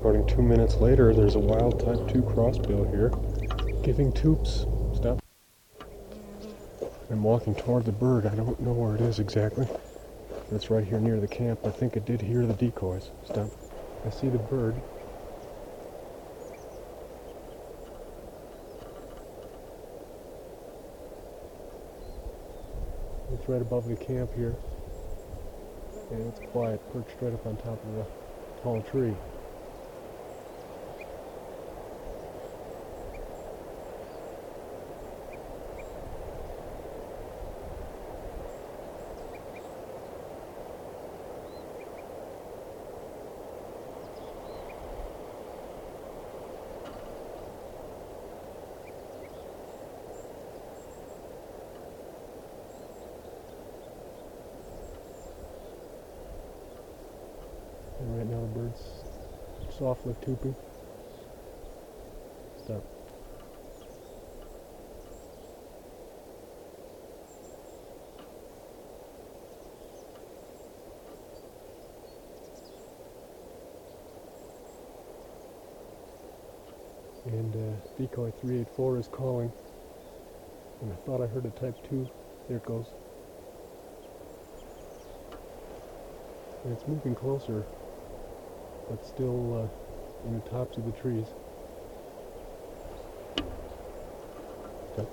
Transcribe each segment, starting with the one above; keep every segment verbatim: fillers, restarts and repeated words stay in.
Recording two minutes later, there's a wild type two crossbill here, giving toops. Stop. I'm walking toward the bird. I don't know where it is exactly. It's right here near the camp. I think it did hear the decoys. Stop. I see the bird. It's right above the camp here. And it's quiet, perched right up on top of the tall tree. And right now the bird's softly tooping. Stop. And uh, decoy three eight four is calling. And I thought I heard a type two. There it goes. And it's moving closer, but still uh, in the tops of the trees. Okay.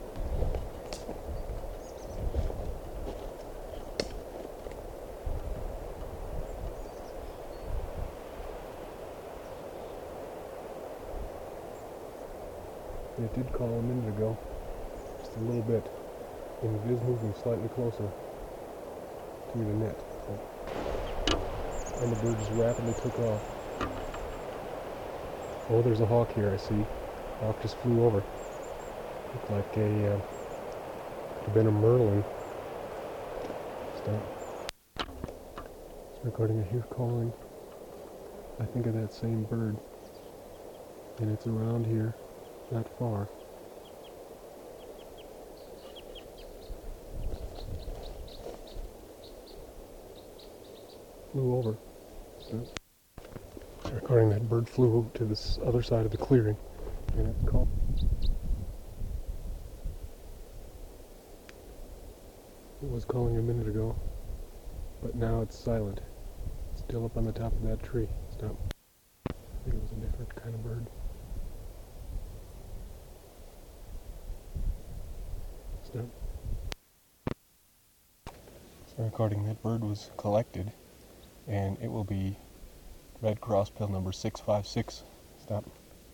It did call a minute ago, just a little bit, and it is moving slightly closer to the net. So. And the bird just rapidly took off. Oh, there's a hawk here, I see. Hawk just flew over. Looked like a, uh, could have been a merlin. Stop. It's recording I hear calling. I think of that same bird. And it's around here, not far. Flew over. Stop. Recording that bird flew to this other side of the clearing, and it's called. It was calling a minute ago, but now it's silent. It's still up on the top of that tree. Stop. I think it was a different kind of bird. Stop. So recording that bird was collected, and it will be red crossbill number six five six. Stop.